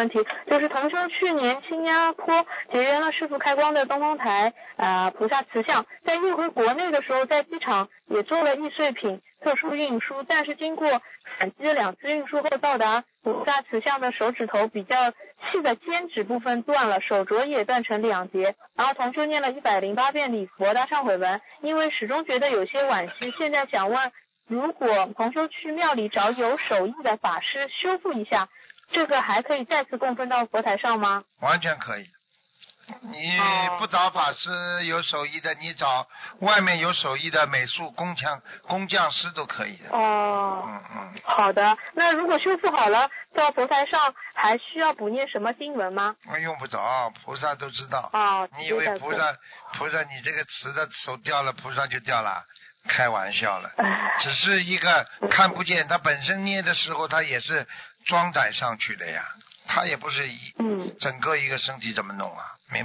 问题，就是同修去年新加坡结缘了师父开光的东方台菩萨慈像，在运回国内的时候，在机场也做了易碎品特殊运输，但是经过反击的2次运输后到达菩萨慈像的手指头比较细的尖指部分断了，手镯也断成2截，然后同修念了108遍礼佛大忏悔文，因为始终觉得有些惋惜，现在想问，如果同修去庙里找有手艺的法师修复一下，这个还可以再次供奉到佛台上吗？ 完全可以。你不找法师有手艺的，你找外面有手艺的美术工匠师都可以的。 好的。那如果修复好了，到佛台上还需要补念什么经文吗？ 用不着，菩萨都知道。你以为菩萨你这个瓷的手掉了，菩萨就掉了？开玩笑了，只是一个看不见，它本身捏的时候它也是装载上去的呀，它也不是整个一个身体怎么弄啊？